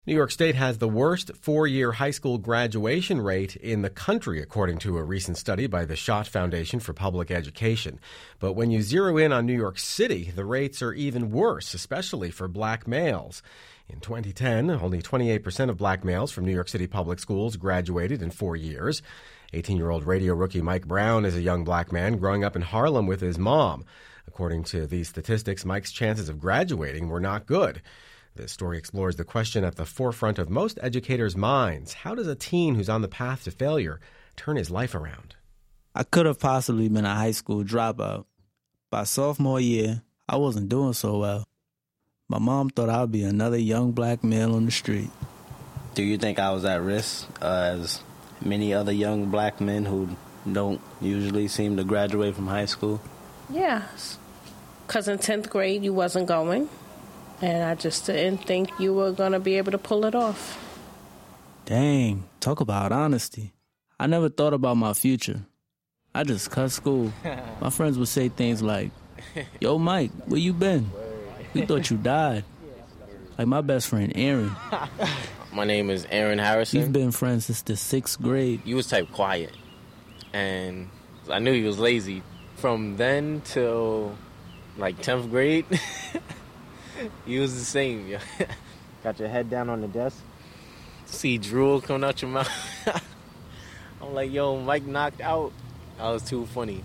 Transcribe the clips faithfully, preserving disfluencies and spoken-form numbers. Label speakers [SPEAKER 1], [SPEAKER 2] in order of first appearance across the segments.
[SPEAKER 1] New York State has the worst four-year high school graduation rate in the country, according to a recent study by the Schott Foundation for Public Education. But when you zero in on New York City, the rates are even worse, especially for black males. In twenty ten, only twenty-eight percent of black males from New York City public schools graduated in four years. eighteen-year-old radio rookie Mike Brown is a young black man growing up in Harlem with his mom. According to these statistics, Mike's chances of graduating were not good. This story explores the question at the forefront of most educators' minds. How does a teen who's on the path to failure turn his life around?
[SPEAKER 2] I could have possibly been a high school dropout. By sophomore year, I wasn't doing so well. My mom thought I'd be another young black male on the street.
[SPEAKER 3] Do you think I was at risk, uh, as many other young black men who don't usually seem to graduate from high school?
[SPEAKER 4] Yes, because in tenth grade you wasn't going. And I just didn't think you were going to be able to pull it off.
[SPEAKER 2] Dang, talk about honesty. I never thought about my future. I just cut school. My friends would say things like, "Yo, Mike, where you been? We thought you died." Like my best friend, Aaron.
[SPEAKER 5] My name is Aaron Harrison.
[SPEAKER 2] We've been friends since the sixth grade.
[SPEAKER 5] You was type quiet. And I knew he was lazy. From then till, like, tenth grade... You was the same, yo.
[SPEAKER 3] Got your head down on the desk?
[SPEAKER 5] See drool coming out your mouth. I'm like, yo, Mike knocked out. That was too funny.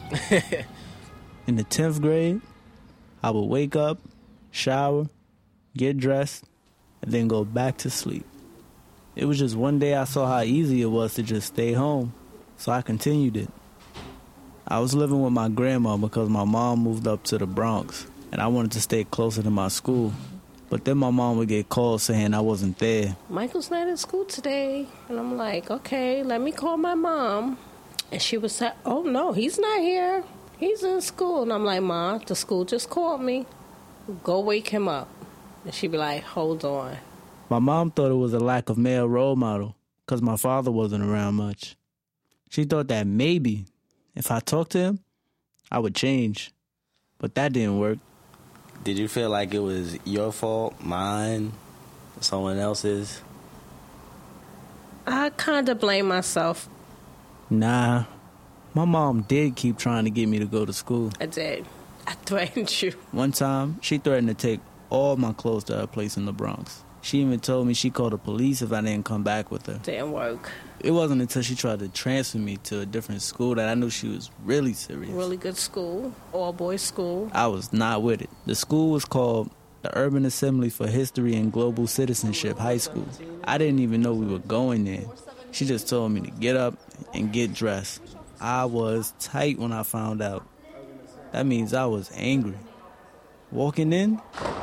[SPEAKER 2] In the tenth grade, I would wake up, shower, get dressed, and then go back to sleep. It was just one day I saw how easy it was to just stay home, so I continued it. I was living with my grandma because my mom moved up to the Bronx. And I wanted to stay closer to my school. But then my mom would get calls saying I wasn't there.
[SPEAKER 4] Michael's not in school today. And I'm like, okay, let me call my mom. And she would say, oh, no, he's not here. He's in school. And I'm like, Ma, the school just called me. Go wake him up. And she'd be like, hold on.
[SPEAKER 2] My mom thought it was a lack of male role model because my father wasn't around much. She thought that maybe if I talked to him, I would change. But that didn't work.
[SPEAKER 3] Did you feel like it was your fault, mine, someone else's?
[SPEAKER 4] I kind of blame myself.
[SPEAKER 2] Nah. My mom did keep trying to get me to go to school.
[SPEAKER 4] I did. I threatened you.
[SPEAKER 2] One time, she threatened to take all my clothes to her place in the Bronx. She even told me she'd call the police if I didn't come back with her.
[SPEAKER 4] Didn't work.
[SPEAKER 2] It wasn't until she tried to transfer me to a different school that I knew she was really serious.
[SPEAKER 4] Really good school, all-boys school.
[SPEAKER 2] I was not with it. The school was called the Urban Assembly for History and Global Citizenship High School. I didn't even know we were going there. She just told me to get up and get dressed. I was tight when I found out. That means I was angry. Walking in,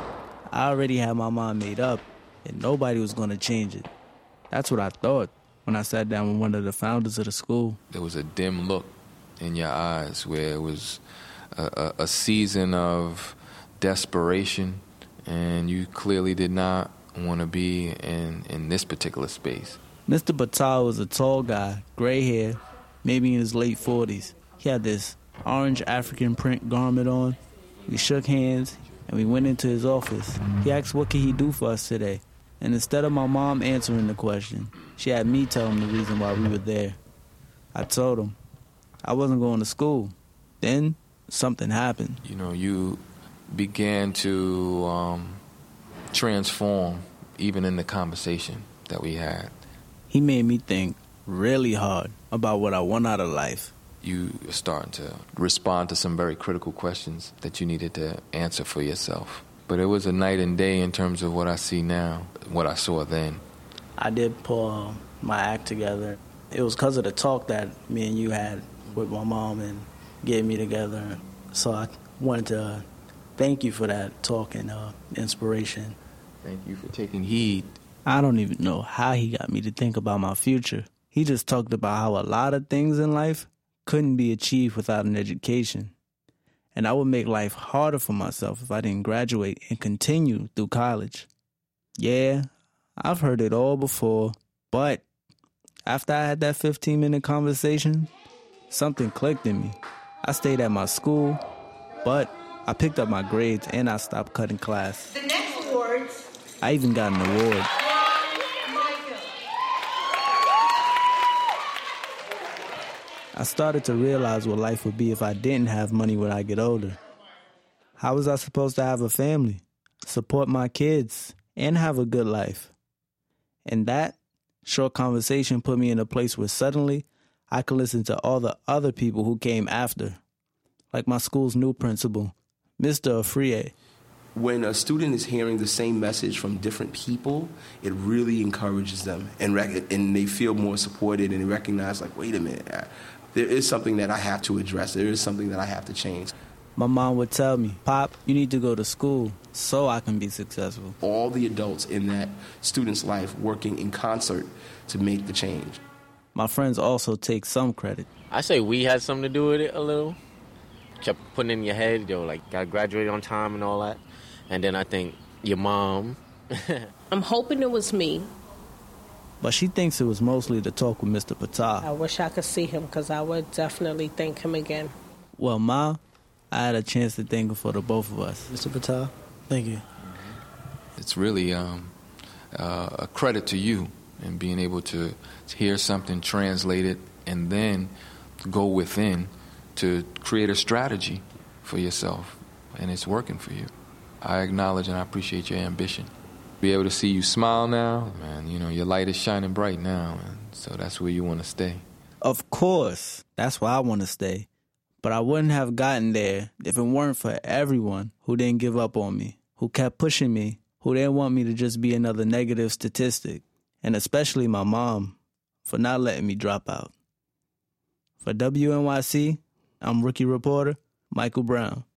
[SPEAKER 2] I already had my mind made up, and nobody was going to change it. That's what I thought when I sat down with one of the founders of the school.
[SPEAKER 6] There was a dim look in your eyes where it was a, a, a season of desperation, and you clearly did not want to be in, in this particular space.
[SPEAKER 2] Mister Batal was a tall guy, gray hair, maybe in his late forties. He had this orange African print garment on. We shook hands, and we went into his office. He asked what could he do for us today. And instead of my mom answering the question, she had me tell him the reason why we were there. I told him I wasn't going to school. Then something happened.
[SPEAKER 6] You know, you began to um, transform even in the conversation that we had.
[SPEAKER 2] He made me think really hard about what I want out of life.
[SPEAKER 6] You were starting to respond to some very critical questions that you needed to answer for yourself. But it was a night and day in terms of what I see now, what I saw then.
[SPEAKER 2] I did pull my act together. It was because of the talk that me and you had with my mom and getting me together. So I wanted to thank you for that talk and uh, inspiration.
[SPEAKER 6] Thank you for taking heed.
[SPEAKER 2] I don't even know how he got me to think about my future. He just talked about how a lot of things in life couldn't be achieved without an education. And I would make life harder for myself if I didn't graduate and continue through college. Yeah, I've heard it all before, but after I had that fifteen-minute conversation, something clicked in me. I stayed at my school, but I picked up my grades and I stopped cutting class.
[SPEAKER 7] The next awards.
[SPEAKER 2] I even got an award. I started to realize what life would be if I didn't have money when I get older. How was I supposed to have a family, support my kids, and have a good life? And that short conversation put me in a place where suddenly I could listen to all the other people who came after, like my school's new principal, Mister Afriye.
[SPEAKER 7] When a student is hearing the same message from different people, it really encourages them, and rec- and they feel more supported, and they recognize, like, wait a minute, there is something that I have to address. There is something that I have to change.
[SPEAKER 2] My mom would tell me, Pop, you need to go to school so I can be successful.
[SPEAKER 7] All the adults in that student's life working in concert to make the change.
[SPEAKER 2] My friends also take some credit.
[SPEAKER 5] I say we had something to do with it a little. Kept putting in your head, yo, like, gotta graduate on time and all that. And then I think your mom.
[SPEAKER 4] I'm hoping it was me.
[SPEAKER 2] But she thinks it was mostly the talk with Mister Patah.
[SPEAKER 4] I wish I could see him because I would definitely thank him again.
[SPEAKER 2] Well, Ma, I had a chance to thank him for the both of us.
[SPEAKER 3] Mister Patah, thank you.
[SPEAKER 6] It's really um, uh, a credit to you in being able to, to hear something translated and then go within to create a strategy for yourself, and it's working for you. I acknowledge and I appreciate your ambition. Be able to see you smile now, man, you know, your light is shining bright now, and so that's where you want to stay.
[SPEAKER 2] Of course, that's why I want to stay. But I wouldn't have gotten there if it weren't for everyone who didn't give up on me, who kept pushing me, who didn't want me to just be another negative statistic, and especially my mom for not letting me drop out. For W N Y C, I'm rookie reporter Michael Brown.